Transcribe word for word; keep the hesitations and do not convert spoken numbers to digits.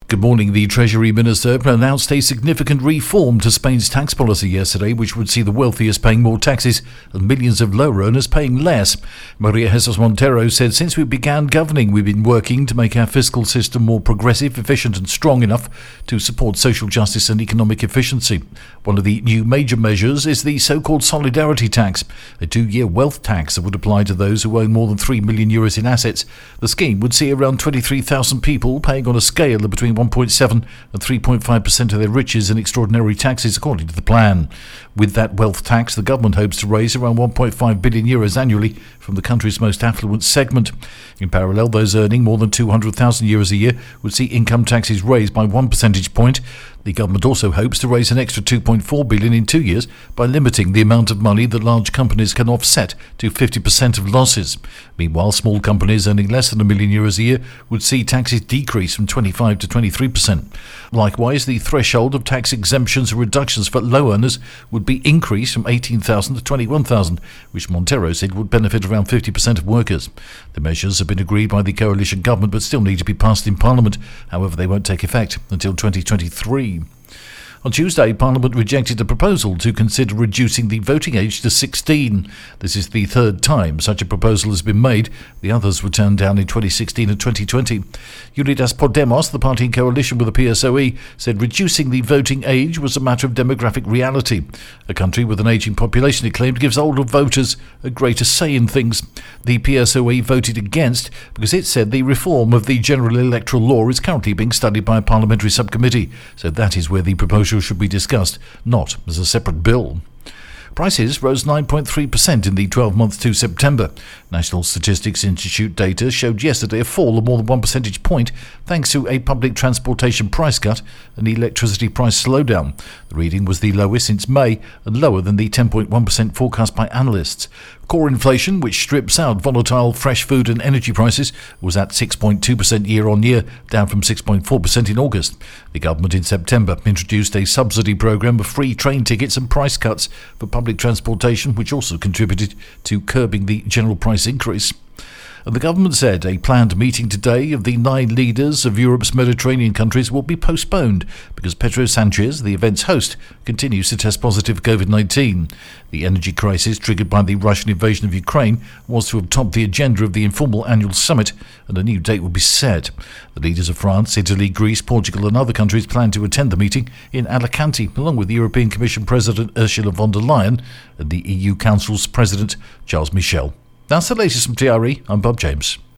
Good morning. The Treasury Minister announced a significant reform to Spain's tax policy yesterday, which would see the wealthiest paying more taxes and millions of lower earners paying less. Maria Jesús Montero said, "Since we began governing, we've been working to make our fiscal system more progressive, efficient and strong enough to support social justice and economic efficiency. One of the new major measures is the so-called solidarity tax, a two-year wealth tax that would apply to those who own more than three million euros in assets. The scheme would see around twenty-three thousand people paying on a scale of between one point seven and three point five percent of their riches in extraordinary taxes, according to the plan. With that wealth tax, the government hopes to raise around one point five billion euros annually from the country's most affluent segment. In parallel, those earning more than two hundred thousand euros a year would see income taxes raised by one percentage point. The government also hopes to raise an extra two point four billion in two years by limiting the amount of money that large companies can offset to fifty percent of losses. Meanwhile, small companies earning less than a million euros a year would see taxes decrease from twenty-five to twenty-three percent. Likewise, the threshold of tax exemptions and reductions for low earners would be increased from eighteen thousand to twenty-one thousand, which Montero said would benefit around fifty percent of workers. The measures have been agreed by the coalition government but still need to be passed in Parliament. However, they won't take effect until twenty twenty-three. On Tuesday, Parliament rejected a proposal to consider reducing the voting age to sixteen. This is the third time such a proposal has been made. The others were turned down in twenty sixteen and twenty twenty. Unidas Podemos, the party in coalition with the P S O E, said reducing the voting age was a matter of demographic reality. A country with an ageing population, it claimed, gives older voters a greater say in things. The P S O E voted against because it said the reform of the general electoral law is currently being studied by a parliamentary subcommittee, so that is where the proposal should be discussed, not as a separate bill. Prices rose nine point three percent in the twelve months to September. National Statistics Institute data showed yesterday a fall of more than one percentage point thanks to a public transportation price cut and electricity price slowdown. The reading was the lowest since May and lower than the ten point one percent forecast by analysts. Core inflation, which strips out volatile fresh food and energy prices, was at six point two percent year-on-year, down from six point four percent in August. The government in September introduced a subsidy programme of free train tickets and price cuts for public transportation, which also contributed to curbing the general price increase. And the government said a planned meeting today of the nine leaders of Europe's Mediterranean countries will be postponed because Pedro Sanchez, the event's host, continues to test positive for covid nineteen. The energy crisis triggered by the Russian invasion of Ukraine was to have topped the agenda of the informal annual summit, and a new date will be set. The leaders of France, Italy, Greece, Portugal and other countries plan to attend the meeting in Alicante, along with the European Commission President Ursula von der Leyen and the E U Council's President Charles Michel. That's the latest from T R E. I'm Bob James.